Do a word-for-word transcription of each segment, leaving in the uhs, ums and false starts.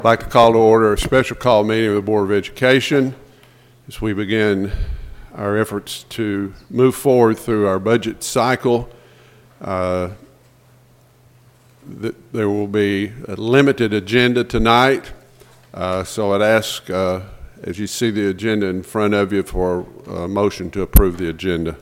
I'd like to call to order a special call meeting of the Board of Education as we begin our efforts to move forward through our budget cycle. Uh, th there will be a limited agenda tonight, uh, so I'd ask, uh, as you see the agenda in front of you, for a motion to approve the agenda.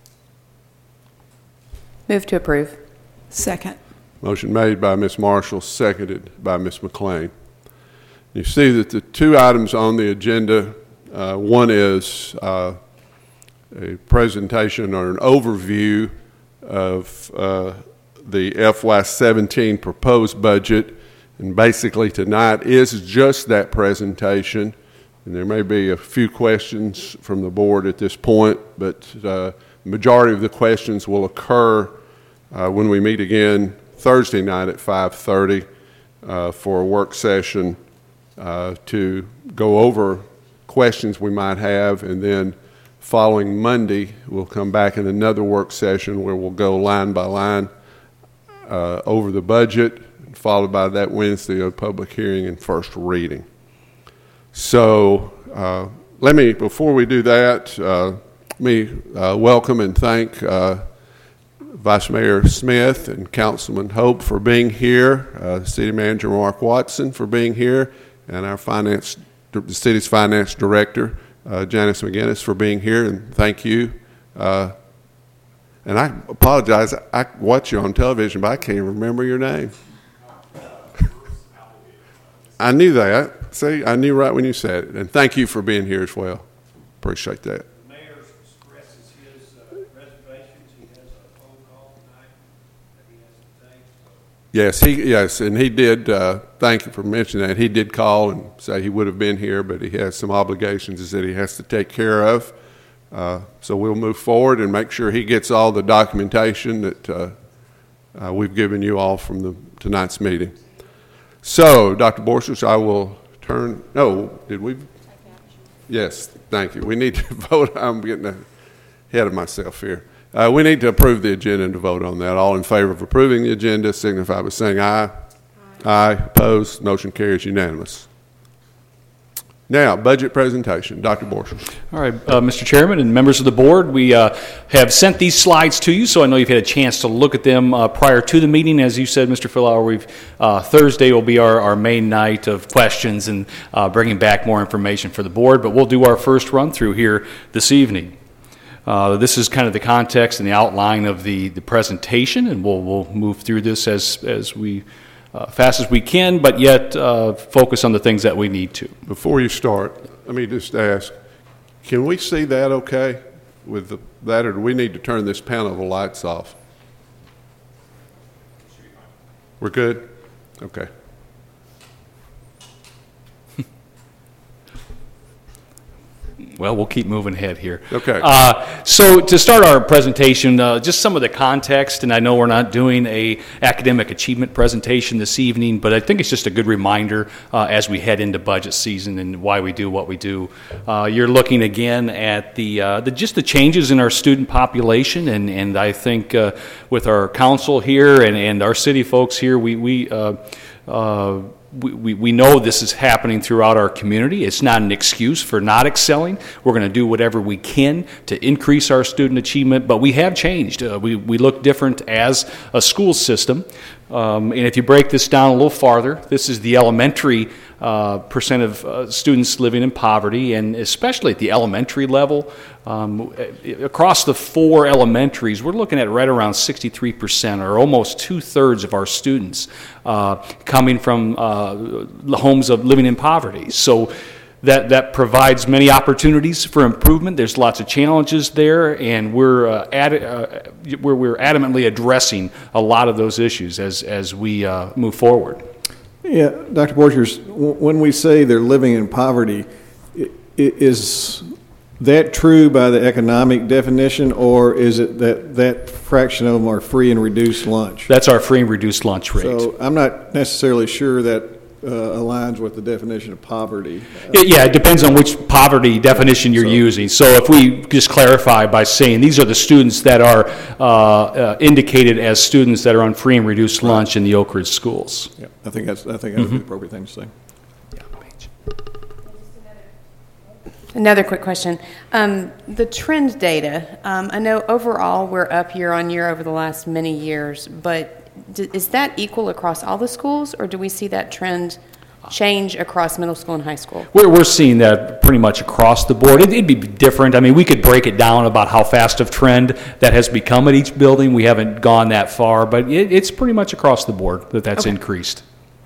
Move to approve. Second. Motion made by Miz Marshall, seconded by Miz McLean. You see that the two items on the agenda, uh, one is uh, a presentation or an overview of uh, the F Y seventeen proposed budget, and basically tonight is just that presentation, and there may be a few questions from the board at this point, but uh, the majority of the questions will occur uh, when we meet again Thursday night at five thirty uh, for a work session uh, to go over questions we might have, and then following Monday we'll come back in another work session where we'll go line by line uh, over the budget, followed by that Wednesday a public hearing and first reading. So uh, let me, before we do that, uh, let me uh, welcome and thank uh, Vice Mayor Smith and Councilman Hope for being here, uh, City Manager Mark Watson for being here, and our finance, the city's finance director, uh, Janice McGinnis, for being here, and thank you. Uh, and I apologize, I watch you on television, but I can't remember your name. I knew that. See, I knew right when you said it, and thank you for being here as well. Appreciate that. Yes, he yes, and he did. Uh, thank you for mentioning that. He did call and say he would have been here, but he has some obligations that he has to take care of. Uh, so we'll move forward and make sure he gets all the documentation that uh, uh, we've given you all from the tonight's meeting. So, Doctor Borchers, I will turn. No, did we? Yes, thank you. We need to vote. I'm getting ahead of myself here. Uh, we need to approve the agenda and to vote on that. All in favor of approving the agenda signify by saying aye. Aye. Aye. Opposed? Motion carries unanimous. Now, budget presentation. Doctor Borchers. All right, uh, Mister Chairman and members of the board, we uh, have sent these slides to you, so I know you've had a chance to look at them uh, prior to the meeting. As you said, Mister Fillauer, we've, uh, Thursday will be our, our main night of questions and uh, bringing back more information for the board, but we'll do our first run through here this evening. Uh, this is kind of the context and the outline of the, the presentation, and we'll, we'll move through this as, as we, uh, fast as we can, but yet uh, focus on the things that we need to. Before you start, let me just ask, can we see that okay with the, that, or do we need to turn this panel of lights off? We're good? Okay. Well, we'll keep moving ahead here. Okay. Uh, so to start our presentation, uh, just some of the context, and I know we're not doing a academic achievement presentation this evening, but I think it's just a good reminder uh, as we head into budget season and why we do what we do. Uh, you're looking again at the, uh, the just the changes in our student population, and, and I think uh, with our council here and, and our city folks here, we, we uh, uh, We, we, we know this is happening throughout our community. It's not an excuse for not excelling. We're going to do whatever we can to increase our student achievement, but we have changed. Uh, we, we look different as a school system. Um, and if you break this down a little farther, this is the elementary uh, percent of uh, students living in poverty, and especially at the elementary level. Um, across the four elementaries, we're looking at right around sixty-three percent, or almost two-thirds of our students uh, coming from uh, the homes of living in poverty. So that, that provides many opportunities for improvement. There's lots of challenges there, and we're, uh, ad, uh, we're, we're adamantly addressing a lot of those issues as, as we uh, move forward. Yeah, Doctor Borchers, when we say they're living in poverty, is that true by the economic definition, or is it that that fraction of them are free and reduced lunch? That's our free and reduced lunch rate. So I'm not necessarily sure that uh, aligns with the definition of poverty. It, yeah, it depends on which poverty definition you're so, using. So if we just clarify by saying these are the students that are uh, uh, indicated as students that are on free and reduced lunch in the Oak Ridge schools. Yeah, I think that's I think that's mm-hmm. the appropriate thing to say. Yeah, page. Another quick question. Um, the trend data, um, I know overall we're up year on year over the last many years, but d- is that equal across all the schools, or do we see that trend change across middle school and high school? We're, we're seeing that pretty much across the board. It, it'd be different. I mean, we could break it down about how fast of trend that has become at each building. We haven't gone that far, but it, it's pretty much across the board that that's Okay. increased.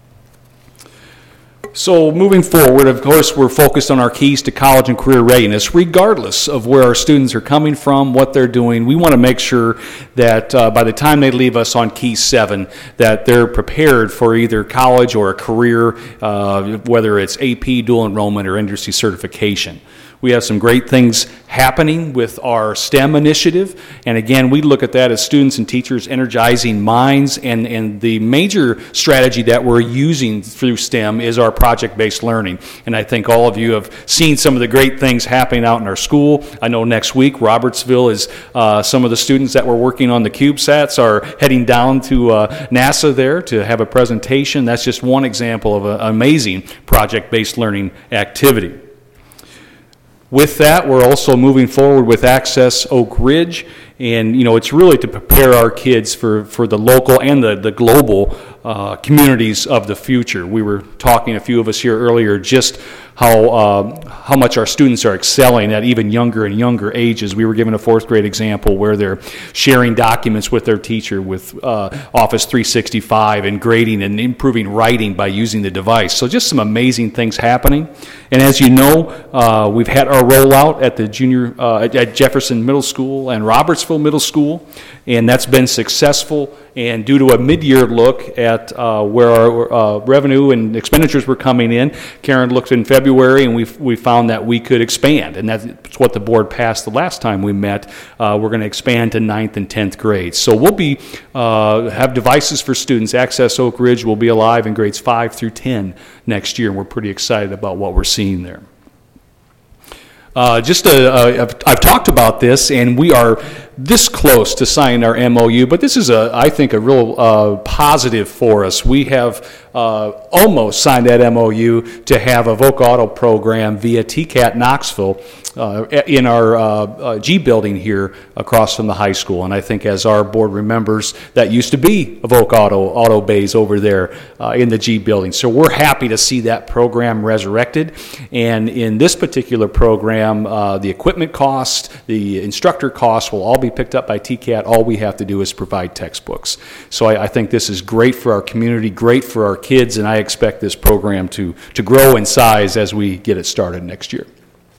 So moving forward, of course, we're focused on our keys to college and career readiness, regardless of where our students are coming from, what they're doing. We want to make sure that uh, by the time they leave us on Key seven, that they're prepared for either college or a career, uh, whether it's A P, dual enrollment, or industry certification. We have some great things happening with our STEM initiative, and again, we look at that as students and teachers energizing minds, and, and the major strategy that we're using through STEM is our project-based learning. And I think all of you have seen some of the great things happening out in our school. I know next week, Robertsville is, uh, some of the students that were working on the CubeSats are heading down to uh, NASA there to have a presentation. That's just one example of an amazing project-based learning activity. With that, we're also moving forward with Access Oak Ridge, and you know it's really to prepare our kids for, for the local and the, the global uh, communities of the future. We were talking, a few of us here earlier, just how uh, how much our students are excelling at even younger and younger ages. We were given a fourth grade example where they're sharing documents with their teacher with uh, Office three sixty-five and grading and improving writing by using the device. So just some amazing things happening. And as you know, uh, we've had our rollout at the junior uh, at Jefferson Middle School and Robertsville Middle School, and that's been successful. And due to a mid-year look at uh, where our uh, revenue and expenditures were coming in, Karen looked in February, and we we found that we could expand, and that's what the board passed the last time we met. Uh, we're going to expand to ninth and tenth grades. So we'll be uh, have devices for students. Access Oak Ridge will be alive in grades five through ten next year, and we're pretty excited about what we're seeing there. Uh, just a, a, I've, I've talked about this, and we are this close to signing our M O U, but this is, a, I think, a real uh, positive for us. We have uh, almost signed that M O U to have a Voc Auto program via T CAT Knoxville uh, in our uh, uh, G building here across from the high school. And I think, as our board remembers, that used to be a Voc Auto auto bays over there uh, in the G building. So we're happy to see that program resurrected. And in this particular program, uh, the equipment cost, the instructor costs will all be picked up by T CAT. All we have to do is provide textbooks. So I, I think this is great for our community, great for our kids, and I expect this program to, to grow in size as we get it started next year.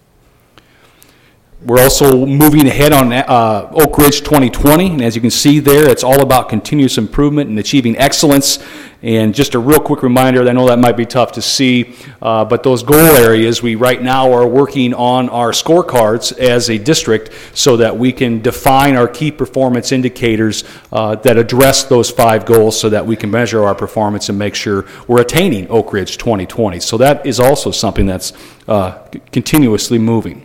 We're also moving ahead on uh, Oak Ridge twenty twenty, and as you can see there, it's all about continuous improvement and achieving excellence. And just a real quick reminder, I know that might be tough to see, uh, but those goal areas, we right now are working on our scorecards as a district so that we can define our key performance indicators uh, that address those five goals so that we can measure our performance and make sure we're attaining Oak Ridge twenty twenty. So that is also something that's uh, continuously moving.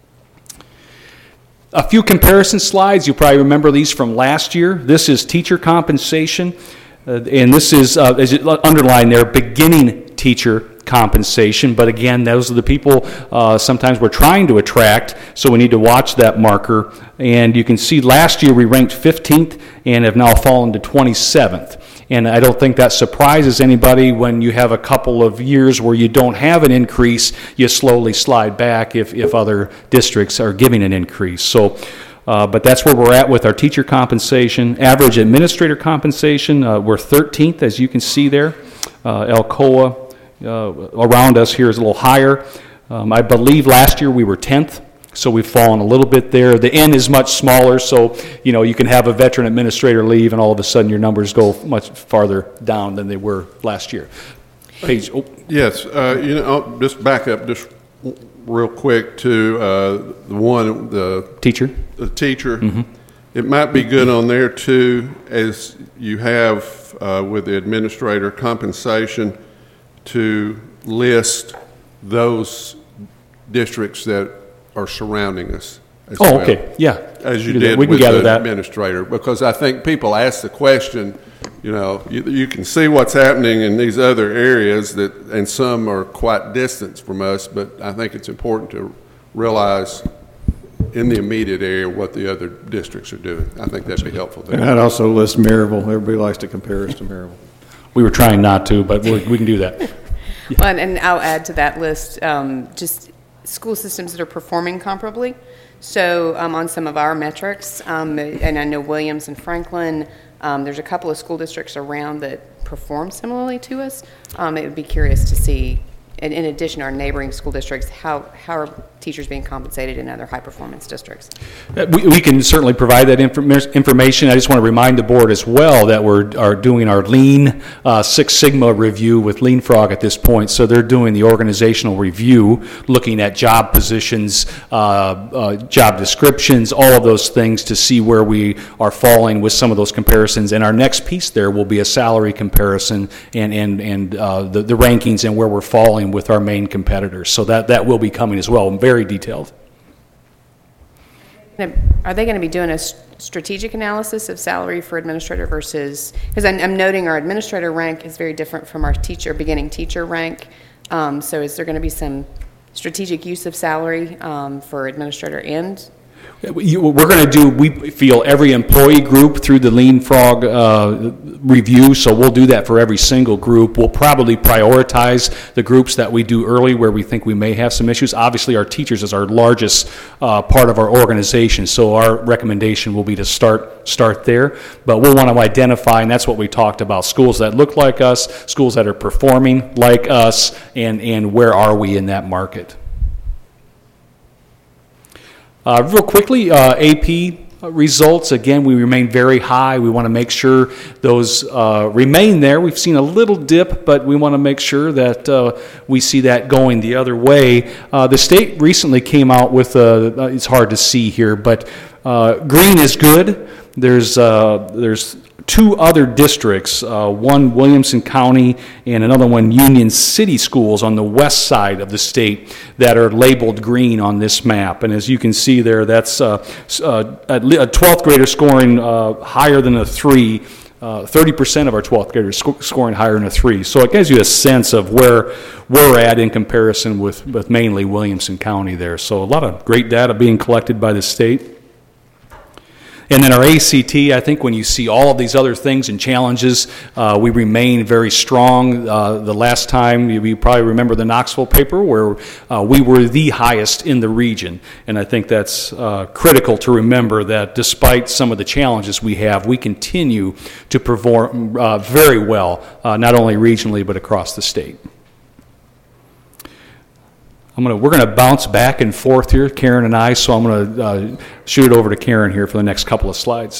A few comparison slides. You probably remember these from last year. This is teacher compensation, uh, and this is, uh, as it underlined there, beginning teacher compensation. But again, those are the people uh, sometimes we're trying to attract, so we need to watch that marker. And you can see last year we ranked fifteenth and have now fallen to twenty-seventh. And I don't think that surprises anybody. When you have a couple of years where you don't have an increase, you slowly slide back if, if other districts are giving an increase. So, uh, but that's where we're at with our teacher compensation. Average administrator compensation, uh, we're thirteenth, as you can see there. Uh, Alcoa uh, around us here is a little higher. Um, I believe last year we were tenth. So we've fallen a little bit there. The N is much smaller, so you know you can have a veteran administrator leave, and all of a sudden your numbers go much farther down than they were last year. Page. Oh. Yes, uh, you know, I'll just back up just real quick to uh, the one, the Teacher. The teacher. Mm-hmm. It might be good on there too, as you have uh, with the administrator compensation, to list those districts that are surrounding us. as Oh, well. okay, yeah. As you We can- did we can with gather the that. administrator, because I think people ask the question, you know, you, you can see what's happening in these other areas that, and some are quite distant from us, but I think it's important to realize in the immediate area what the other districts are doing. I think that'd be helpful And there. I'd also list Maryville. Everybody likes to compare us to Maryville. We were trying not to, but we, we can do that. Well, and- and I'll add to that list, um, just school systems that are performing comparably. So um, on some of our metrics, um, and I know Williams and Franklin, um, there's a couple of school districts around that perform similarly to us. Um, It would be curious to see, and in addition, our neighboring school districts, how, how are teachers being compensated in other high-performance districts? Uh, We, we can certainly provide that inform- information. I just want to remind the board as well that we're are doing our Lean uh, Six Sigma review with Lean Frog at this point. So they're doing the organizational review, looking at job positions, uh, uh, job descriptions, all of those things to see where we are falling with some of those comparisons. And our next piece there will be a salary comparison and and and uh, the, the rankings and where we're falling with our main competitors. So that that will be coming as well, very detailed. Now, are they going to be doing a s- strategic analysis of salary for administrator versus, because I'm, I'm noting our administrator rank is very different from our teacher, beginning teacher rank. Um, so is there going to be some strategic use of salary um, for administrator and? You- We're going to do, we feel, every employee group through the Lean Frog uh, review, so we'll do that for every single group. We'll probably prioritize the groups that we do early where we think we may have some issues. Obviously, our teachers is our largest uh, part of our organization, so our recommendation will be to start start there. But we'll want to identify, and that's what we talked about, schools that look like us, schools that are performing like us, and, and where are we in that market. Uh, real quickly, uh, A P results, again, we remain very high. We want to make sure those uh, remain there. We've seen a little dip, but we want to make sure that uh, we see that going the other way. Uh, the state recently came out with, a, it's hard to see here, but uh, green is good. There's, uh, there's two other districts, uh, one Williamson County and another one Union City Schools on the west side of the state that are labeled green on this map. And as you can see there, that's uh, uh, a twelfth grader scoring uh, higher than a three. Uh, thirty percent of our twelfth graders sc- scoring higher than a three. So it gives you a sense of where we're at in comparison with, with mainly Williamson County there. So a lot of great data being collected by the state. And then our A C T, I think when you see all of these other things and challenges, uh, we remain very strong. Uh, the last time, you, you probably remember the Knoxville paper, where uh, we were the highest in the region. And I think that's uh, critical to remember that despite some of the challenges we have, we continue to perform uh, very well, uh, not only regionally, but across the state. I'm gonna, we're going to bounce back and forth here, Karen and I, so I'm going to uh, shoot it over to Karen here for the next couple of slides.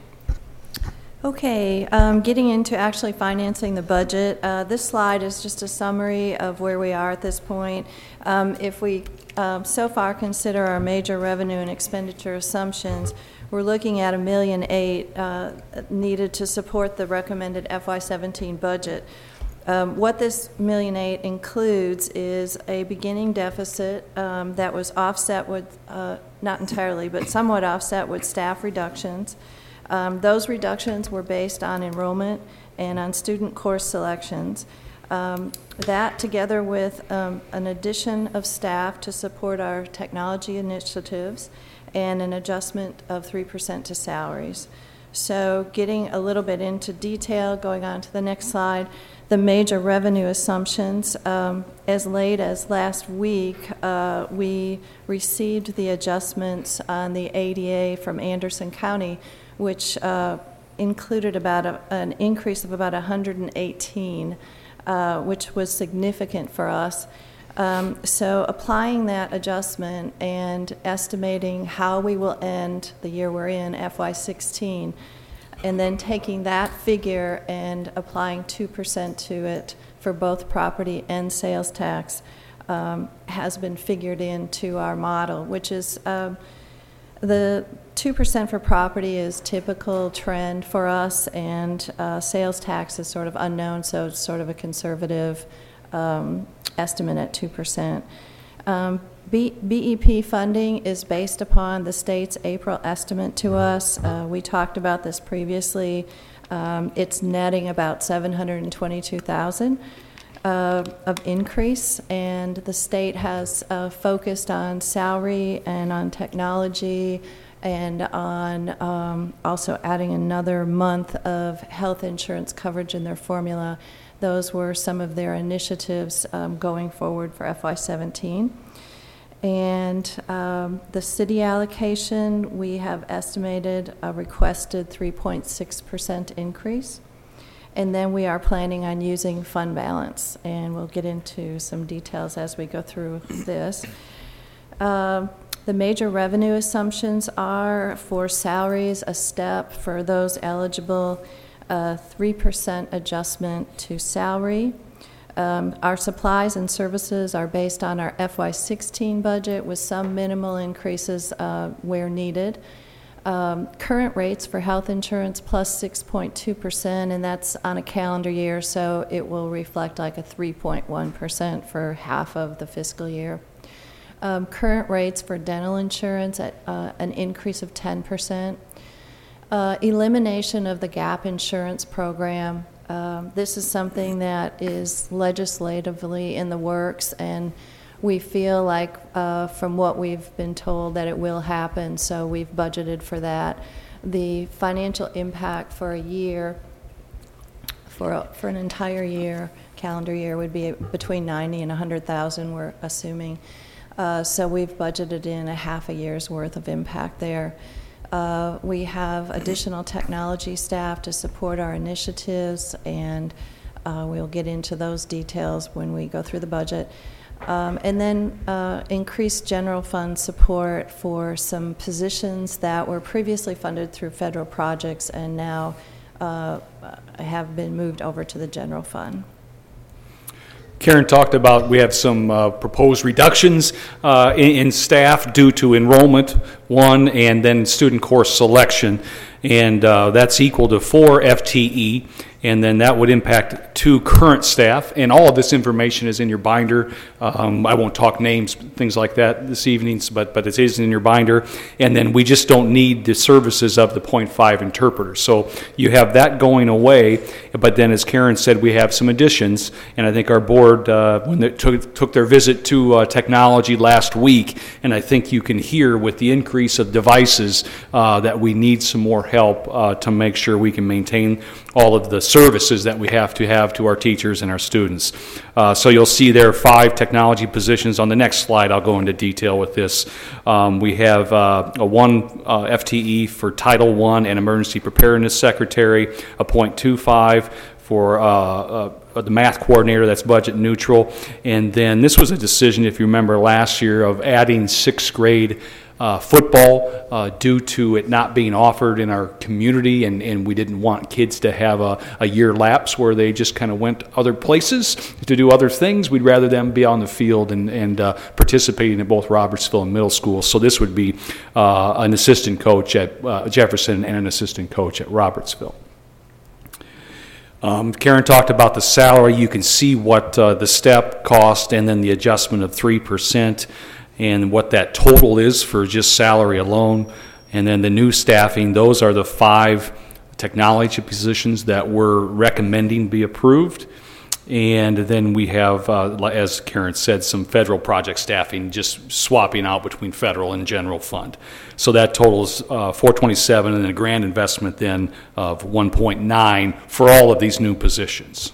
Okay, um, getting into actually financing the budget. Uh, this slide is just a summary of where we are at this point. Um, if we um, so far consider our major revenue and expenditure assumptions, we're looking at a million eight uh, needed to support the recommended F Y seventeen budget. Um, what this million eight includes is a beginning deficit um, that was offset with, uh, not entirely, but somewhat offset with staff reductions. Um, those reductions were based on enrollment and on student course selections. Um, that, together with um, an addition of staff to support our technology initiatives and an adjustment of three percent to salaries. So getting a little bit into detail, going on to the next slide, the major revenue assumptions. Um, as late as last week, uh, we received the adjustments on the A D A from Anderson County, which uh, included about a, an increase of about one hundred eighteen, uh, which was significant for us. Um, so applying that adjustment and estimating how we will end the year we're in, F Y sixteen, and then taking that figure and applying two percent to it for both property and sales tax um, has been figured into our model, which is um, the two percent for property is typical trend for us, and uh, sales tax is sort of unknown, so it's sort of a conservative um, estimate at two percent. Um, B- BEP funding is based upon the state's April estimate to us. Uh, we talked about this previously. Um, it's netting about seven hundred twenty-two thousand dollars uh, of increase, and the state has uh, focused on salary and on technology and on um, also adding another month of health insurance coverage in their formula. Those were some of their initiatives um, going forward for F Y seventeen. And um, the city allocation, we have estimated a requested three point six percent increase. And then we are planning on using fund balance, and we'll get into some details as we go through this. Um, the major revenue assumptions are for salaries, a step for those eligible, a three percent adjustment to salary. Um, our supplies and services are based on our F Y sixteen budget with some minimal increases uh, where needed. Um, current rates for health insurance plus six point two percent, and that's on a calendar year, so it will reflect like a three point one percent for half of the fiscal year. Um, current rates for dental insurance at uh, an increase of ten percent. Uh, elimination of the gap insurance program. Um, this is something that is legislatively in the works, and we feel like uh, from what we've been told that it will happen, so we've budgeted for that. The financial impact for a year, for, a, for an entire year, calendar year, would be between ninety and one hundred thousand, we're assuming. Uh, so we've budgeted in a half a year's worth of impact there. Uh, we have additional technology staff to support our initiatives, and uh, we'll get into those details when we go through the budget. Um, and then uh, increased general fund support for some positions that were previously funded through federal projects and now uh, have been moved over to the general fund. Karen talked about we have some uh, proposed reductions uh, in, in staff due to enrollment, one, and then student course selection. And uh, that's equal to four F T E, and then that would impact two current staff. And all of this information is in your binder. Um, I won't talk names, things like that this evening, but, but it is in your binder. And then we just don't need the services of the point five interpreter. So you have that going away, but then as Karen said, we have some additions. And I think our board, uh, when they took, took their visit to uh, technology last week, and I think you can hear with the increase of devices uh, that we need some more help uh, to make sure we can maintain all of the services that we have to have to our teachers and our students. Uh, so you'll see there are five technology positions. On the next slide, I'll go into detail with this. Um, we have uh, a one uh, F T E for Title One and Emergency Preparedness Secretary, a point two five for uh, uh, the math coordinator, that's budget neutral. And then this was a decision, if you remember last year, of adding sixth grade Uh, football uh, due to it not being offered in our community, and, and we didn't want kids to have a, a year lapse where they just kind of went other places to do other things. We'd rather them be on the field and, and uh, participating at both Robertsville and middle school. So this would be uh, an assistant coach at uh, Jefferson and an assistant coach at Robertsville. Um, Karen talked about the salary. You can see what uh, the step cost and then the adjustment of three percent. And what that total is for just salary alone. And then the new staffing, those are the five technology positions that we're recommending be approved. And then we have, uh, as Karen said, some federal project staffing, just swapping out between federal and general fund. So that totals uh, four twenty-seven, and a grand investment then of one point nine for all of these new positions.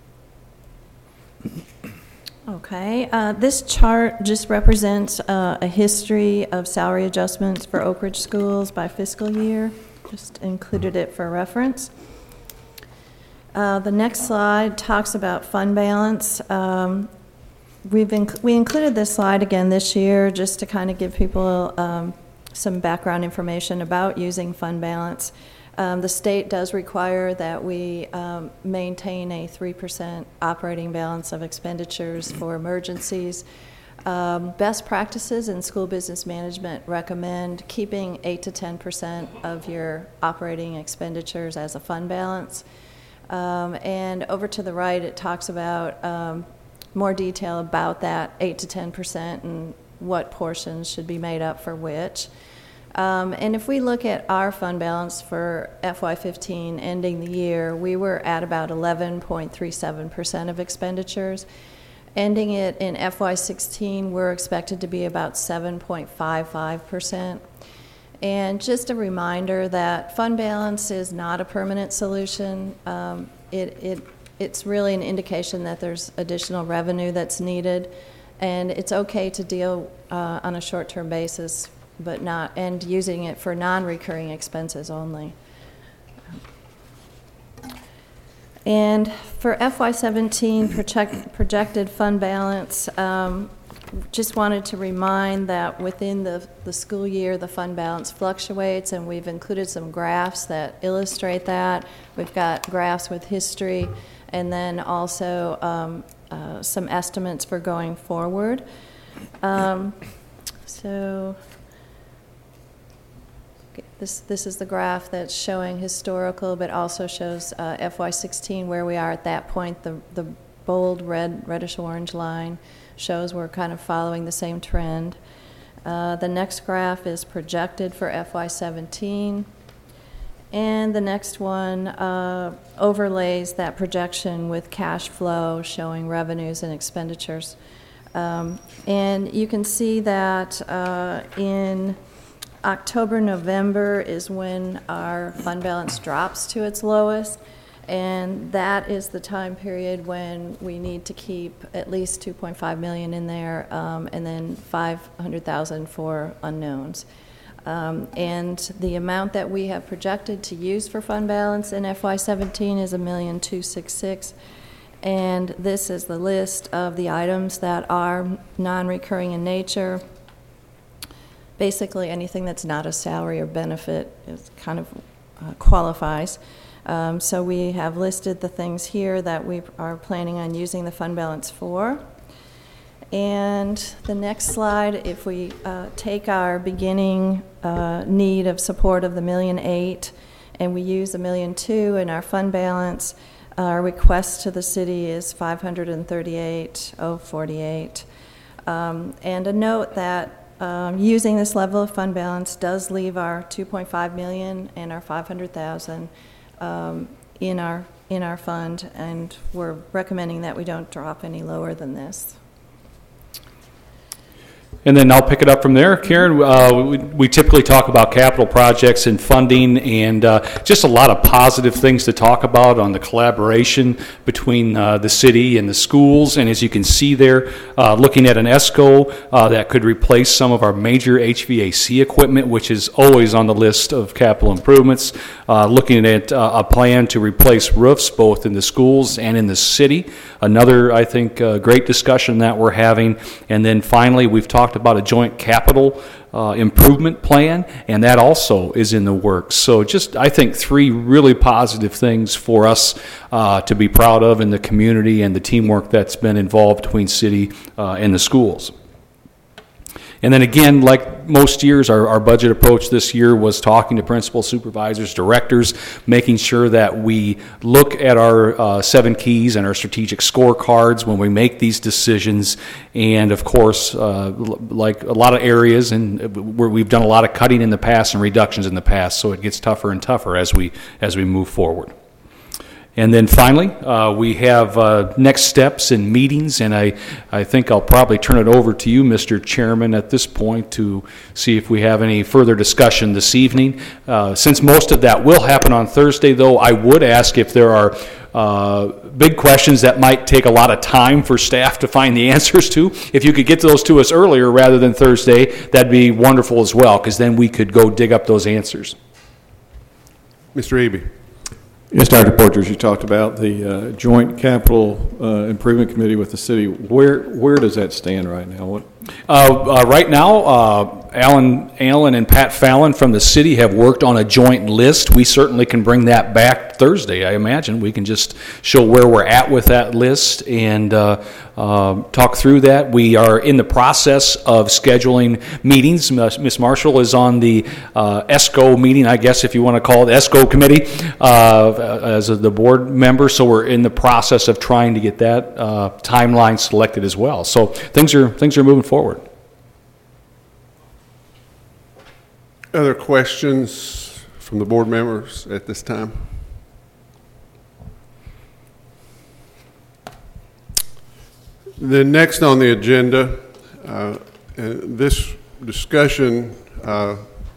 Okay, uh, this chart just represents uh, a history of salary adjustments for Oak Ridge schools by fiscal year. Just included it for reference. Uh, the next slide talks about fund balance. Um, we've inc- we included this slide again this year just to kind of give people um, some background information about using fund balance. Um, the state does require that we um, maintain a three percent operating balance of expenditures for emergencies. Um, best practices in school business management recommend keeping eight to ten percent of your operating expenditures as a fund balance. Um, and over to the right, it talks about um, more detail about that eight to ten percent and what portions should be made up for which. Um, and if we look at our fund balance for F Y fifteen ending the year, we were at about eleven point three seven percent of expenditures. Ending it in F Y sixteen, we're expected to be about seven point five five percent. And just a reminder that fund balance is not a permanent solution. Um, it, it, it's really an indication that there's additional revenue that's needed, and it's okay to deal uh, on a short-term basis, but not, and using it for non-recurring expenses only. And for F Y seventeen project, projected fund balance, um, just wanted to remind that within the, the school year, the fund balance fluctuates, and we've included some graphs that illustrate that. We've got graphs with history, and then also um, uh, some estimates for going forward. Um, so okay, this, this is the graph that's showing historical, but also shows uh, F Y sixteen, where we are at that point. The, the bold red, reddish-orange line shows we're kind of following the same trend. Uh, the next graph is projected for F Y seventeen, and the next one uh, overlays that projection with cash flow showing revenues and expenditures. Um, and you can see that uh, in October, November is when our fund balance drops to its lowest. And that is the time period when we need to keep at least two point five million dollars in there, um, and then five hundred thousand dollars for unknowns. Um, and the amount that we have projected to use for fund balance in F Y seventeen is one million two hundred sixty-six thousand dollars. And this is the list of the items that are non-recurring in nature. Basically, anything that's not a salary or benefit is kind of uh, qualifies. Um, so we have listed the things here that we are planning on using the fund balance for. And the next slide, if we uh, take our beginning uh, need of support of the million eight, and we use a million two in our fund balance, our request to the city is five hundred thirty-eight thousand forty-eight. Um, and a note that um, using this level of fund balance does leave our two point five million dollars and our five hundred thousand dollars Um, in our in our fund, and we're recommending that we don't drop any lower than this. And then I'll pick it up from there. Karen, uh, we, we typically talk about capital projects and funding, and uh, just a lot of positive things to talk about on the collaboration between uh, the city and the schools. And as you can see there, uh, looking at an ESCO uh, that could replace some of our major H V A C equipment, which is always on the list of capital improvements. Uh, looking at uh, a plan to replace roofs both in the schools and in the city. Another, I think, uh, great discussion that we're having. And then finally, we've talked about a joint capital uh, improvement plan, and that also is in the works. So just, I think, three really positive things for us uh, to be proud of in the community and the teamwork that's been involved between city uh, and the schools. And then again, like most years, our, our budget approach this year was talking to principals, supervisors, directors, making sure that we look at our uh, seven keys and our strategic scorecards when we make these decisions. And of course, uh, like a lot of areas, and where we've done a lot of cutting in the past and reductions in the past, so it gets tougher and tougher as we as we move forward. And then finally, uh, we have uh, next steps and meetings, and I, I think I'll probably turn it over to you, Mister Chairman, at this point to see if we have any further discussion this evening. Uh, since most of that will happen on Thursday, though, I would ask if there are uh, big questions that might take a lot of time for staff to find the answers to. If you could get those to us earlier rather than Thursday, that'd be wonderful as well, because then we could go dig up those answers. Mister Eby. Yes, Doctor Porters, you talked about the uh, joint capital uh, improvement committee with the city. Where where does that stand right now? What? Uh, uh, right now, uh, Alan Allen and Pat Fallon from the city have worked on a joint list. We certainly can bring that back Thursday, I imagine, we can just show where we're at with that list and uh, uh, talk through that. We are in the process of scheduling meetings. Miz Marshall is on the uh, ESCO meeting, I guess, if you want to call it, ESCO committee, uh, as a, the board member. So we're in the process of trying to get that uh, timeline selected as well. So things are things are moving forward. Other questions from the board members at this time? The next on the agenda, uh, this discussion uh,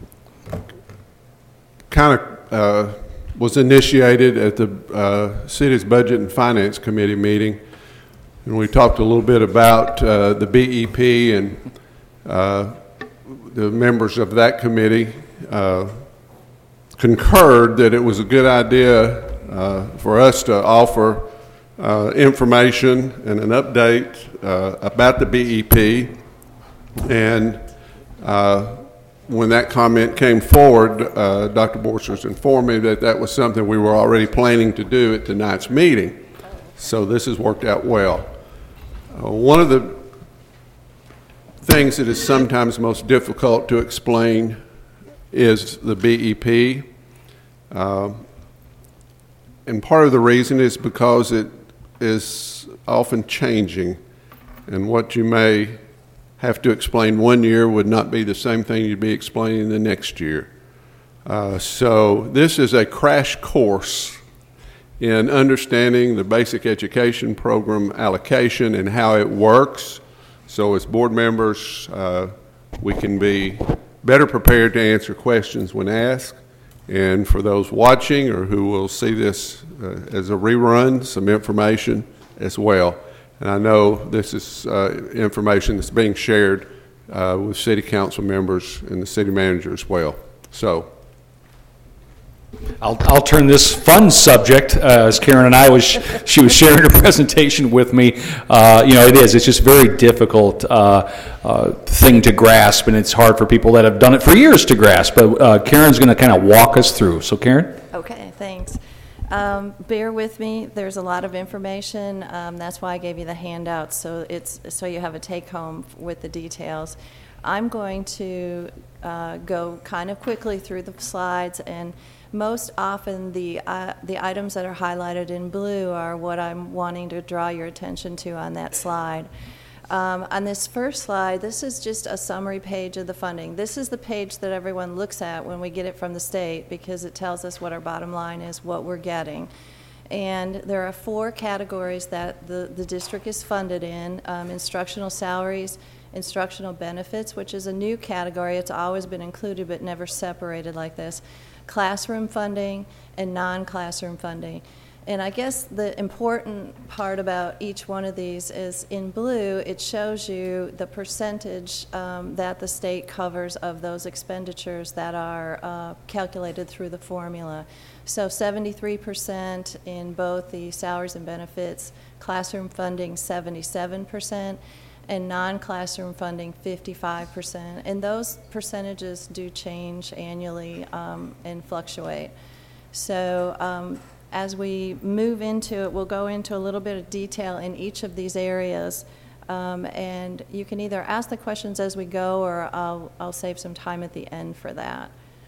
kind of uh, was initiated at the uh, city's Budget and Finance Committee meeting, and we talked a little bit about uh, the B E P, and uh, the members of that committee uh, concurred that it was a good idea uh, for us to offer uh, information and an update uh, about the B E P. And uh, when that comment came forward, uh, Doctor Borchers informed me that that was something we were already planning to do at tonight's meeting. So this has worked out well. Uh, one of the things that is sometimes most difficult to explain is the B E P. Uh, and part of the reason is because it is often changing, and what you may have to explain one year would not be the same thing you'd be explaining the next year. Uh, so this is a crash course in understanding the basic education program allocation and how it works. So as board members, uh, we can be better prepared to answer questions when asked. And for those watching or who will see this uh, as a rerun, some information as well. And I know this is uh, information that's being shared uh, with city council members and the city manager as well. So. I'll, I'll turn this fun subject, uh, as Karen and I was, she was sharing her presentation with me. Uh, you know, it is, it's just very difficult uh, uh, thing to grasp, and it's hard for people that have done it for years to grasp. But uh, Karen's going to kind of walk us through. So, Karen? Okay, thanks. Um, bear with me. There's a lot of information. Um, that's why I gave you the handouts, so it's so you have a take-home with the details. I'm going to uh, go kind of quickly through the slides, and most often the uh, the items that are highlighted in blue are what I'm wanting to draw your attention to on that slide. Um, on this first slide, this is just a summary page of the funding. This is the page that everyone looks at when we get it from the state, because it tells us what our bottom line is, what we're getting. And there are four categories that the, the district is funded in: um, instructional salaries, instructional benefits, which is a new category. It's always been included but never separated like this, classroom funding, and non-classroom funding. And I guess the important part about each one of these is in blue, it shows you the percentage um, that the state covers of those expenditures that are uh, calculated through the formula. So seventy-three percent in both the salaries and benefits, classroom funding seventy-seven percent, and non-classroom funding fifty-five percent. And those percentages do change annually um, and fluctuate. So um, as we move into it, we'll go into a little bit of detail in each of these areas. Um, and you can either ask the questions as we go, or I'll, I'll save some time at the end for that.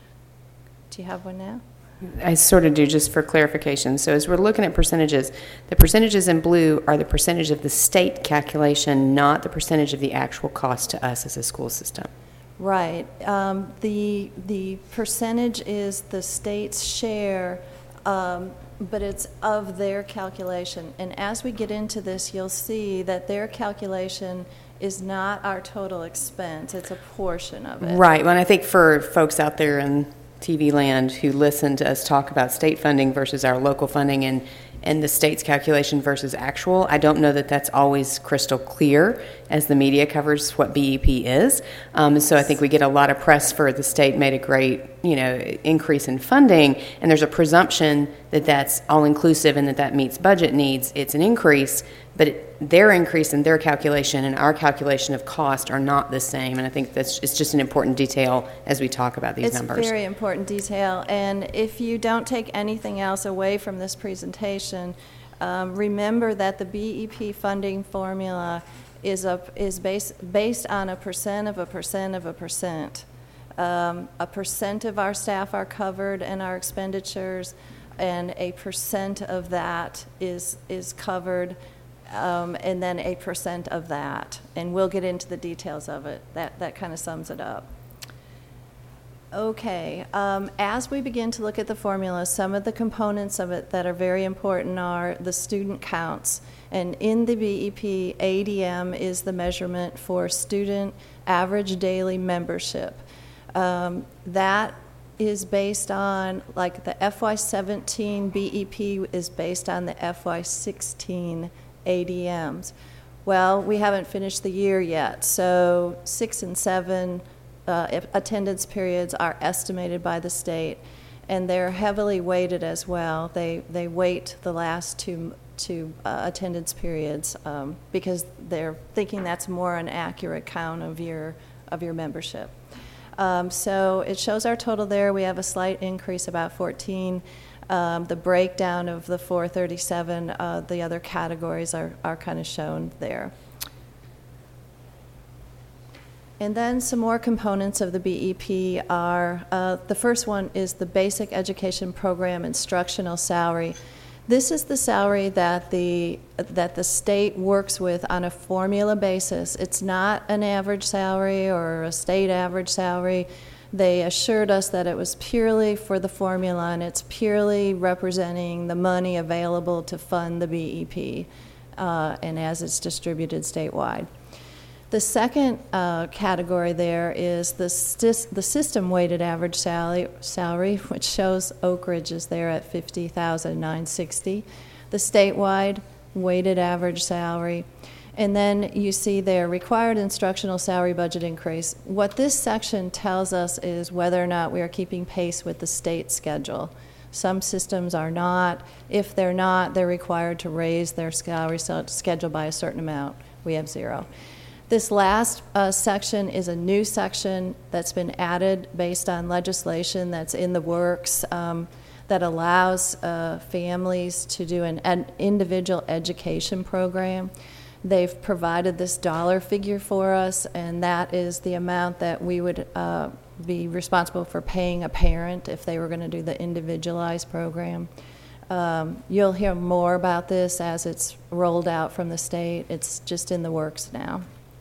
Do you have one now? I sort of do, just for clarification. So as we're looking at percentages, the percentages in blue are the percentage of the state calculation, not the percentage of the actual cost to us as a school system. Right. Um, the, the percentage is the state's share, um, but it's of their calculation. And as we get into this, you'll see that their calculation is not our total expense. It's a portion of it. Right. Well, and I think for folks out there in T V land who listen to us talk about state funding versus our local funding and, and the state's calculation versus actual, I don't know that that's always crystal clear as the media covers what B E P is. Um, so I think we get a lot of press for the state made a great, you know, increase in funding, and there's a presumption that that's all inclusive and that that meets budget needs. It's an increase, but it, their increase in their calculation and our calculation of cost are not the same. And I think that's it's just an important detail as we talk about these it's numbers. It's a very important detail. And if you don't take anything else away from this presentation, um, remember that the B E P funding formula is, a, is based, based on a percent of a percent of a percent. Um, a percent of our staff are covered in our expenditures, and a percent of that is, is covered, um, and then a percent of that. And we'll get into the details of it. That, that kind of sums it up. Okay, um, as we begin to look at the formula, some of the components of it that are very important are the student counts. And in the B E P, A D M is the measurement for student average daily membership. Um, that is based on, like the F Y seventeen B E P is based on the F Y sixteen A D Ms. Well, we haven't finished the year yet, so six and seven uh, attendance periods are estimated by the state, and they're heavily weighted as well. They, they weight the last two, two uh, attendance periods um, because they're thinking that's more an accurate count of your, of your membership. Um, so it shows our total there. We have a slight increase, about fourteen. Um, the breakdown of the four thirty-seven, uh, the other categories are, are kind of shown there. And then some more components of the B E P are, uh, the first one is the basic education program instructional salary. This is the salary that the, that the state works with on a formula basis. It's not an average salary or a state average salary. They assured us that it was purely for the formula, and it's purely representing the money available to fund the B E P, uh, and as it's distributed statewide. The second uh, category there is the, the system-weighted average salary, salary, which shows Oak Ridge is there at fifty thousand nine hundred sixty dollars. The statewide weighted average salary. And then you see their required instructional salary budget increase. What this section tells us is whether or not we are keeping pace with the state schedule. Some systems are not. If they're not, they're required to raise their salary schedule by a certain amount. We have zero. This last uh, section is a new section that's been added based on legislation that's in the works um, that allows uh, families to do an, an individual education program. They've provided this dollar figure for us, and that is the amount that we would uh, be responsible for paying a parent if they were going to do the individualized program. Um, you'll hear more about this as it's rolled out from the state. It's just in the works now.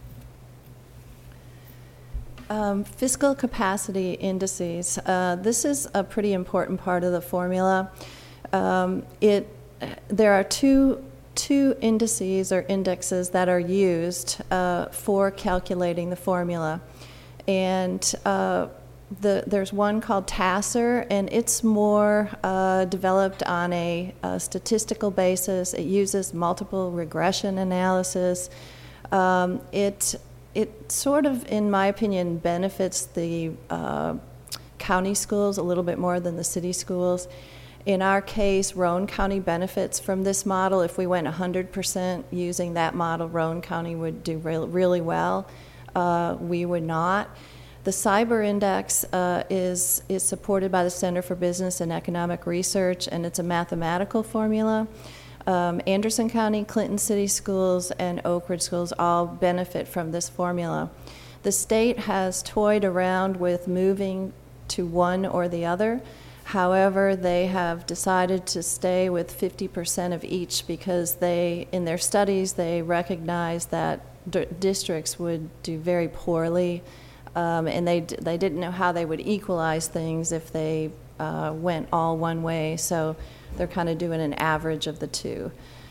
Um, fiscal capacity indices. Uh, this is a pretty important part of the formula. Um, it, there are two, two indices or indexes that are used uh, for calculating the formula. And uh, the, there's one called TASER, and it's more uh, developed on a, a statistical basis. It uses multiple regression analysis. Um, it It sort of, in my opinion, benefits the uh, county schools a little bit more than the city schools. In our case, Roane County benefits from this model. If we went one hundred percent using that model, Roane County would do re really well. Uh, we would not. The Cyber Index uh, is, is supported by the Center for Business and Economic Research, and it's a mathematical formula. Um, Anderson County, Clinton City Schools, and Oak Ridge Schools all benefit from this formula. The state has toyed around with moving to one or the other. However, they have decided to stay with fifty percent of each because they, in their studies, they recognize that d districts would do very poorly, um, and they, d they didn't know how they would equalize things if they uh, went all one way. So they're kind of doing an average of the two.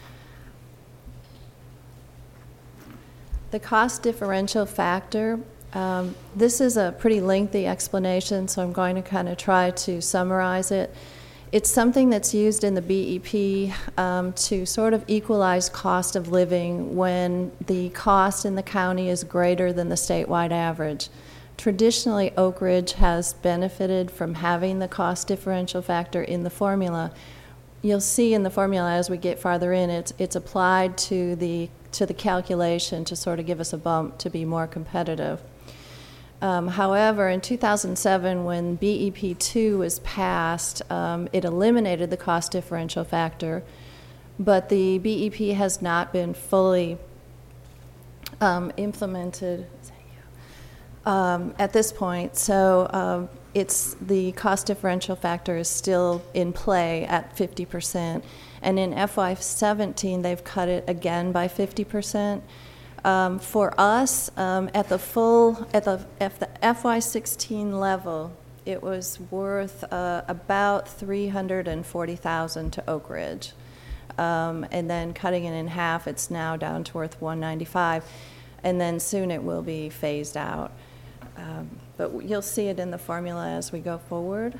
The cost differential factor, um, this is a pretty lengthy explanation, so I'm going to kind of try to summarize it. It's something that's used in the B E P um, to sort of equalize cost of living when the cost in the county is greater than the statewide average. Traditionally, Oak Ridge has benefited from having the cost differential factor in the formula. you'll see in the formula as we get farther in, it's, it's applied to the, to the calculation to sort of give us a bump to be more competitive. Um, however, in two thousand seven, when B E P two was passed, um, it eliminated the cost differential factor, but the B E P has not been fully um, implemented um, at this point. So um, it's the cost differential factor is still in play at fifty percent, and in F Y seventeen they've cut it again by fifty percent. Um, for us, um, at the full, at the, at the F Y sixteen level, it was worth uh, about three hundred forty thousand dollars to Oak Ridge. Um, and then cutting it in half, it's now down to worth one ninety-five, and then soon it will be phased out. Um, but you'll see it in the formula as we go forward.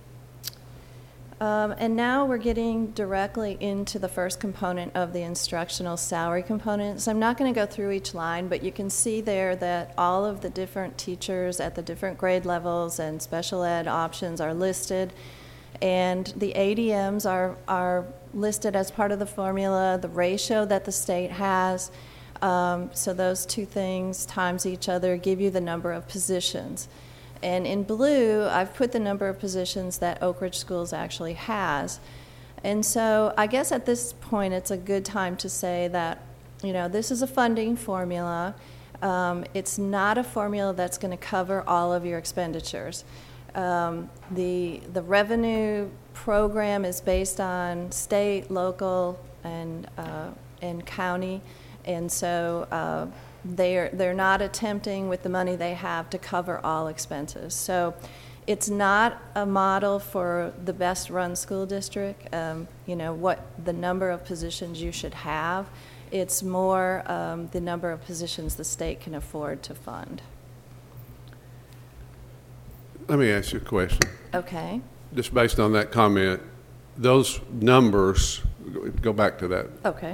Um, and now we're getting directly into the first component of the instructional salary component. So I'm not going to go through each line, but you can see there that all of the different teachers at the different grade levels and special ed options are listed. And the A D Ms are, are listed as part of the formula, the ratio that the state has. Um, so those two things times each other give you the number of positions. And in blue, I've put the number of positions that Oak Ridge Schools actually has. And so I guess at this point, it's a good time to say that, you know, this is a funding formula. Um, it's not a formula that's going to cover all of your expenditures. Um, the, the revenue program is based on state, local, and, uh, and county. And so uh, They're, they're not attempting with the money they have to cover all expenses. So it's not a model for the best run school district, um, you know, what the number of positions you should have. It's more um, the number of positions the state can afford to fund. Let me ask you a question. Okay. Just based on that comment, those numbers, go back to that. Okay.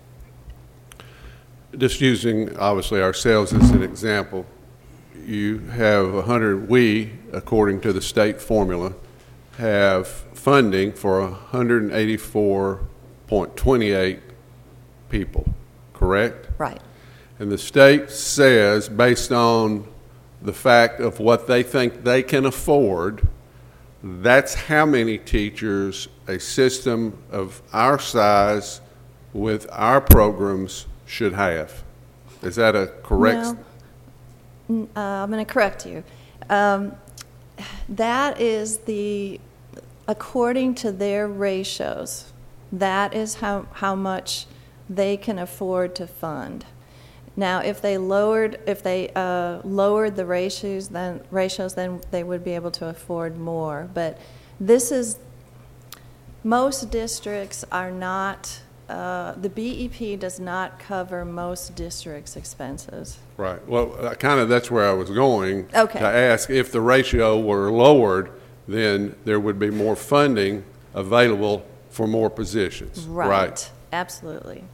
Just using, obviously, ourselves as an example, you have one hundred, we, according to the state formula, have funding for one hundred eighty-four point two eight people, correct? Right. And the state says, based on the fact of what they think they can afford, that's how many teachers a system of our size with our programs should have. Is that a correct? No. Uh, I'm going to correct you. Um, that is the, according to their ratios, that is how, how much they can afford to fund. Now, if they lowered, if they uh, lowered the ratios, then ratios, then they would be able to afford more. But this is, most districts are not. Uh, the B E P does not cover most districts' expenses. Right. Well, uh, kind of that's where I was going. Okay. To ask if the ratio were lowered, then there would be more funding available for more positions. Right. Right. Absolutely.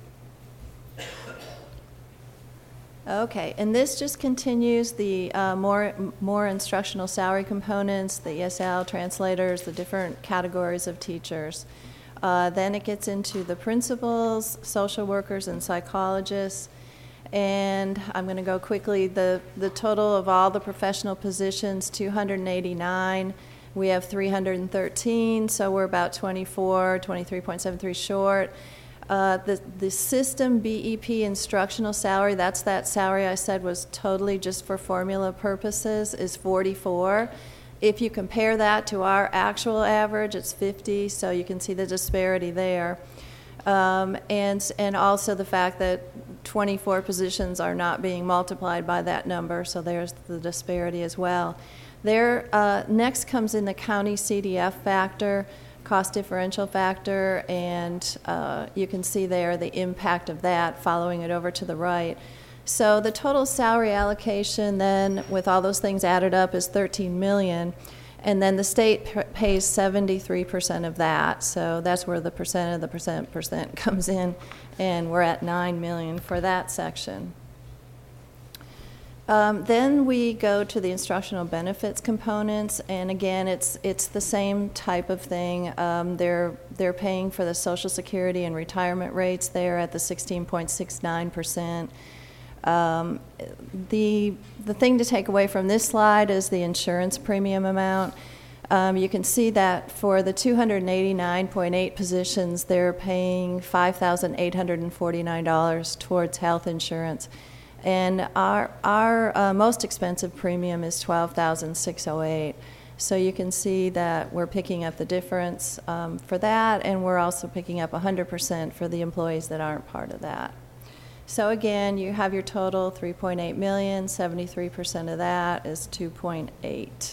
Okay, and this just continues the uh, more more instructional salary components, the E S L, translators, the different categories of teachers. Uh, then it gets into the principals, social workers, and psychologists. And I'm going to go quickly. The, the total of all the professional positions, two hundred eighty-nine. We have three hundred thirteen, so we're about twenty-four, twenty-three point seven three short. Uh, the, the system B E P instructional salary, that's that salary I said was totally just for formula purposes, is forty-four. If you compare that to our actual average, it's fifty, so you can see the disparity there. Um, and, and also the fact that twenty-four positions are not being multiplied by that number, so there's the disparity as well. There, uh, next comes in the county C D F factor, cost differential factor, and uh, you can see there the impact of that following it over to the right. So the total salary allocation then, with all those things added up, is thirteen million dollars, and then the state p- pays seventy-three percent of that. So that's where the percent of the percent percent comes in, and we're at nine million dollars for that section. Um, then we go to the instructional benefits components, and again, it's it's the same type of thing. Um, they're they're paying for the Social Security and retirement rates there at the sixteen point six nine percent. Um, the the thing to take away from this slide is the insurance premium amount. Um, you can see that for the two hundred eighty-nine point eight positions, they're paying five thousand eight hundred forty-nine dollars towards health insurance. And our, our uh, most expensive premium is twelve thousand six hundred eight dollars. So you can see that we're picking up the difference um, for that, and we're also picking up one hundred percent for the employees that aren't part of that. So again, you have your total three point eight million dollars, seventy-three percent of that is two point eight.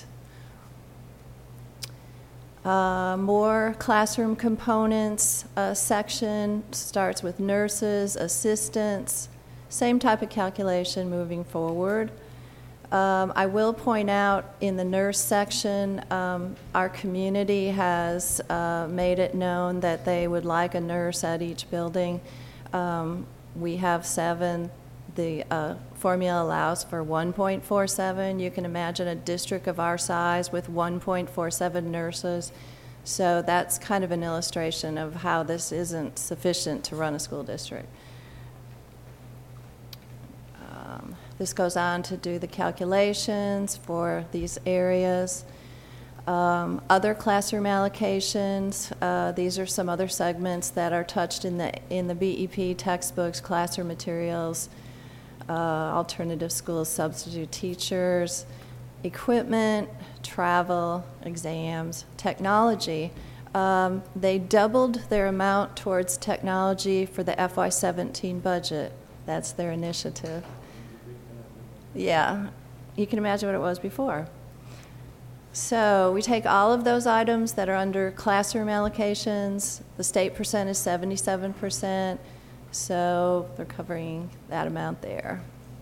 Uh, more classroom components uh, section starts with nurses, assistants, same type of calculation moving forward. Um, I will point out in the nurse section, um, our community has uh, made it known that they would like a nurse at each building. Um, we have seven. The uh, formula allows for one point four seven. You can imagine a district of our size with one point four seven nurses. So that's kind of an illustration of how this isn't sufficient to run a school district. Um, this goes on to do the calculations for these areas. Um, other classroom allocations, uh, these are some other segments that are touched in the, in the B E P textbooks, classroom materials, uh, alternative schools, substitute teachers, equipment, travel, exams, technology. Um, they doubled their amount towards technology for the F Y seventeen budget. That's their initiative. Yeah, you can imagine what it was before. So we take all of those items that are under classroom allocations. The state percent is seventy-seven percent, so they're covering that amount there.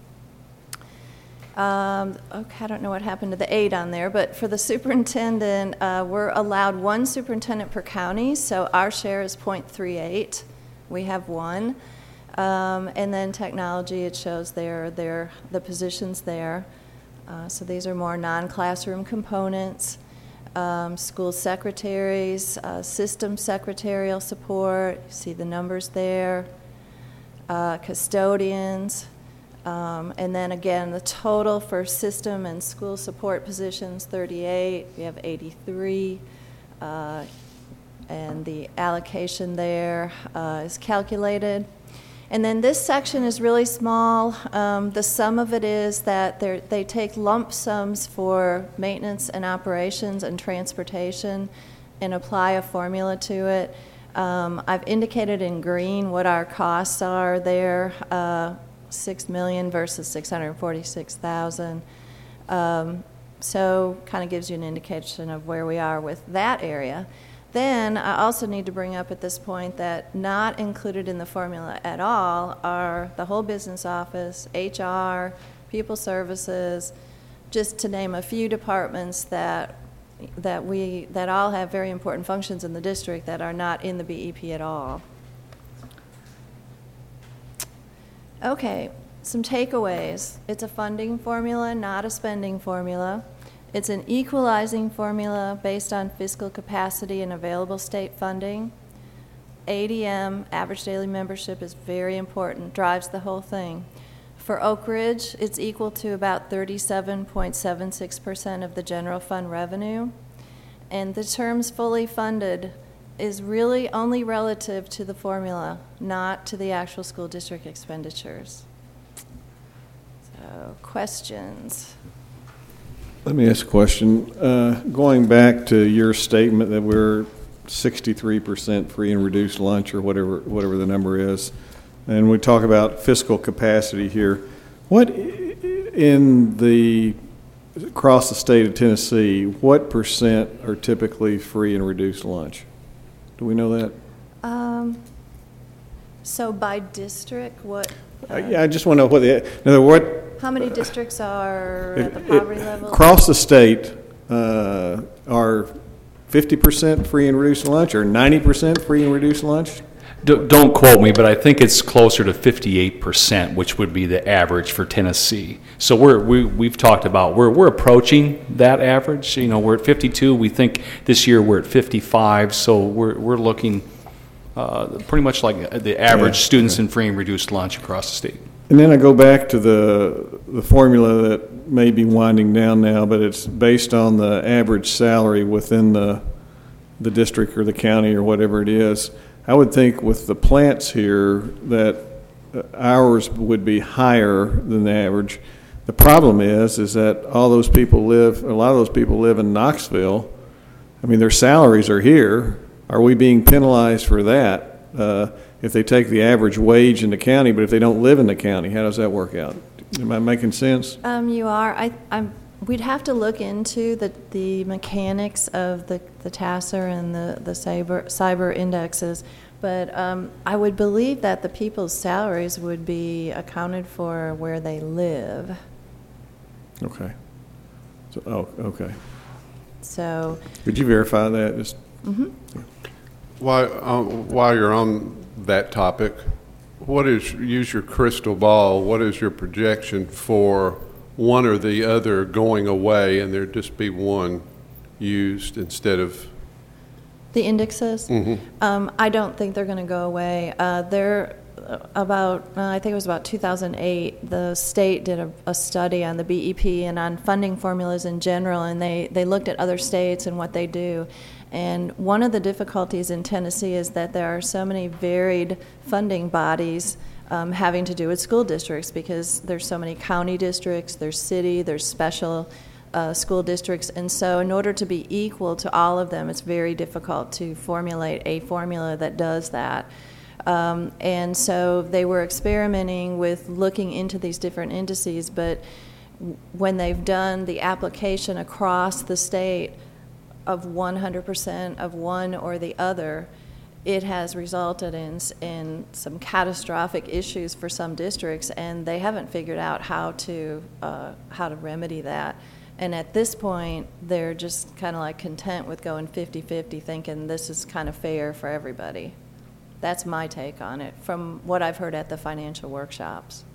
Um, okay, I don't know what happened to the eight on there, but for the superintendent, uh, we're allowed one superintendent per county, so our share is zero point three eight. We have one. Um, and then technology, it shows there, there the positions there. Uh, so these are more non-classroom components. Um, school secretaries, uh, system secretarial support, you see the numbers there. Uh, custodians. Um, and then again, the total for system and school support positions, thirty-eight. We have eighty-three. Uh, and the allocation there uh, is calculated. And then this section is really small. Um, the sum of it is that they take lump sums for maintenance and operations and transportation and apply a formula to it. Um, I've indicated in green what our costs are there. Uh, six million versus six hundred forty-six thousand. Um, so kind of gives you an indication of where we are with that area. Then I also need to bring up at this point that not included in the formula at all are the whole business office, H R, people services, just to name a few departments that that we that all have very important functions in the district that are not in the B E P at all. Okay, some takeaways. It's a funding formula, not a spending formula. It's an equalizing formula based on fiscal capacity and available state funding. A D M, average daily membership, is very important, drives the whole thing. For Oak Ridge, it's equal to about thirty-seven point seven six percent of the general fund revenue. And the terms fully funded is really only relative to the formula, not to the actual school district expenditures. So, questions? Let me ask a question. Uh, going back to your statement that we're sixty-three percent free and reduced lunch, or whatever whatever the number is, and we talk about fiscal capacity here. What in the across the state of Tennessee, what percent are typically free and reduced lunch? Do we know that? Um, so by district, what? Uh, Uh, yeah, I just want to know what the, in other words, what. How many districts are It- at the poverty it- level? Across the state, uh, are fifty percent free and reduced lunch, or ninety percent free and reduced lunch? D- Don't quote me, but I think it's closer to fifty-eight percent, which would be the average for Tennessee. So we're, we, we've talked about, we're, we're approaching that average. You know, we're at fifty-two. We think this year we're at fifty-five. So we're, we're looking uh, pretty much like the average Yeah, students okay. in free and reduced lunch across the state. And then I go back to the, the formula that may be winding down now, but it's based on the average salary within the, the district or the county or whatever it is. I would think with the plants here that uh, ours would be higher than the average. The problem is, is that all those people live, a lot of those people live in Knoxville. I mean, their salaries are here. Are we being penalized for that? Uh, if they take the average wage in the county, but if they don't live in the county, how does that work out? Am I making sense? Um, you are. I, I'm, we'd have to look into the, the mechanics of the, the T A S R and the, the cyber, cyber indexes, but um, I would believe that the people's salaries would be accounted for where they live. Okay. So, oh, okay. So, Could you verify that? Just While, um, while you're on that topic, what is, use your crystal ball, what is your projection for one or the other going away and there just be one used instead of? the indexes, um, I don't think they're going to go away. Uh, they're uh, about, uh, I think it was about two thousand eight, the state did a, a study on the B E P and on funding formulas in general, and they, they looked at other states and what they do. And one of the difficulties in Tennessee is that there are so many varied funding bodies um, having to do with school districts, because there's so many county districts, there's city, there's special Uh, school districts, and so in order to be equal to all of them, it's very difficult to formulate a formula that does that. Um, and so they were experimenting with looking into these different indices, but w- when they've done the application across the state of one hundred percent of one or the other, it has resulted in, s- in some catastrophic issues for some districts, and they haven't figured out how to, uh, how to remedy that. And at this point, they're just kind of like content with going fifty-fifty, thinking this is kind of fair for everybody. That's my take on it, from what I've heard at the financial workshops.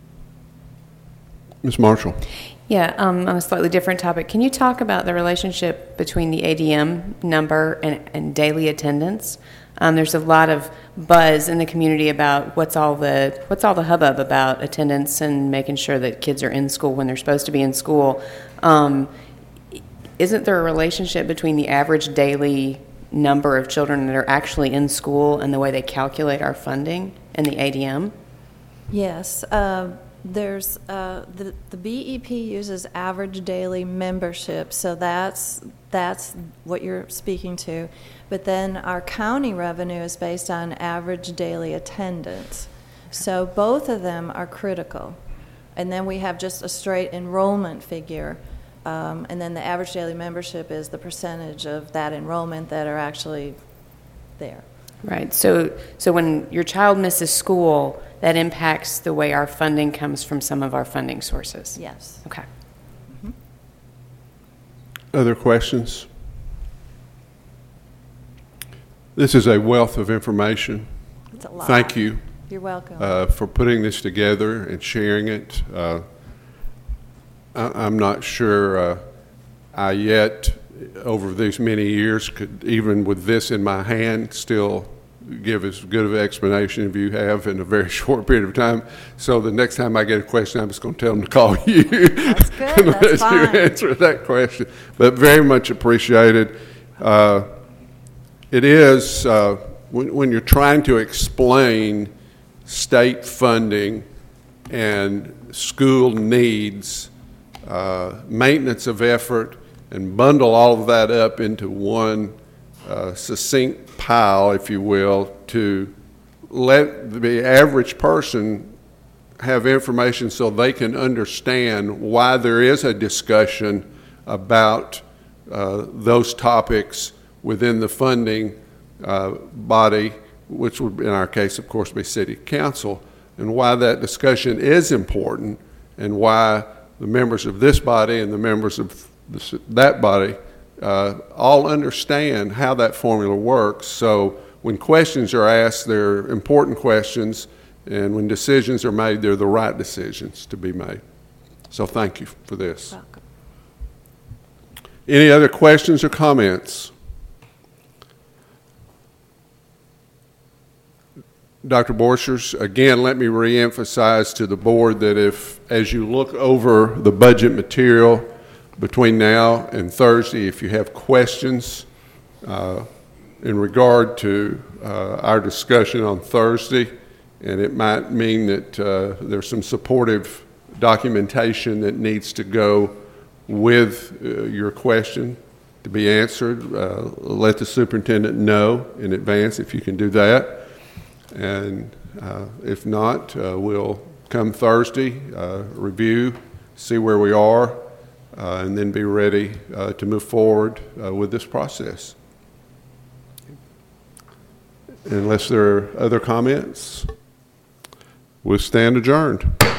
Miz Marshall? Yeah, um, on a slightly different topic, can you talk about the relationship between the A D M number and, and daily attendance? Um, there's a lot of buzz in the community about what's all the what's all the hubbub about attendance and making sure that kids are in school when they're supposed to be in school. Um, isn't there a relationship between the average daily number of children that are actually in school and the way they calculate our funding and the A D M? Yes, uh, there's uh, the the B E P uses average daily membership, so that's that's what you're speaking to. But then our county revenue is based on average daily attendance. So both of them are critical. And then we have just a straight enrollment figure. Um, and then the average daily membership is the percentage of that enrollment that are actually there. Right. So, so when your child misses school, that impacts the way our funding comes from some of our funding sources. Yes. Okay. Other questions? This is a wealth of information. It's a lot. Thank you You're welcome. uh, for putting this together and sharing it. Uh, I, I'm not sure uh, I yet, over these many years, could, even with this in my hand, still give as good of an explanation as you have in a very short period of time. So the next time I get a question, I'm just going to tell them to call you. That's good. and That's let you fine. answer that question. But very much appreciated. Uh, It is, uh, when, when you're trying to explain state funding and school needs, uh, maintenance of effort, and bundle all of that up into one uh, succinct pile, if you will, to let the average person have information so they can understand why there is a discussion about uh, those topics within the funding uh, body, which would, in our case, of course, be City Council, and why that discussion is important, and why the members of this body and the members of this, that body uh, all understand how that formula works. So when questions are asked, they're important questions, and when decisions are made, they're the right decisions to be made. So thank you for this. Welcome. Any other questions or comments? Doctor Borchers, again, let me reemphasize to the board that if, as you look over the budget material between now and Thursday, if you have questions uh, in regard to uh, our discussion on Thursday, and it might mean that uh, there's some supportive documentation that needs to go with uh, your question to be answered, uh, let the superintendent know in advance if you can do that. And uh, if not, uh, we'll come Thursday, uh, review, see where we are, uh, and then be ready uh, to move forward uh, with this process. Unless there are other comments, we'll stand adjourned.